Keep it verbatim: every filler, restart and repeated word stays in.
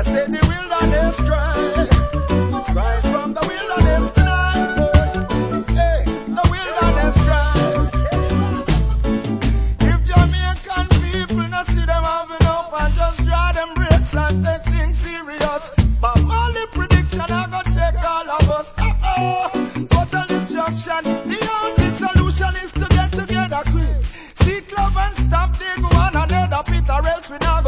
say the wilderness cry. Cry from the wilderness tonight. Hey, the wilderness cry. If Jamaican people not see them having up and just draw them breaks and take things serious, but Molly prediction I go take all of us. Uh-oh, total destruction. The only solution is to get together quick. Seek love and stop dig one another pit or else we not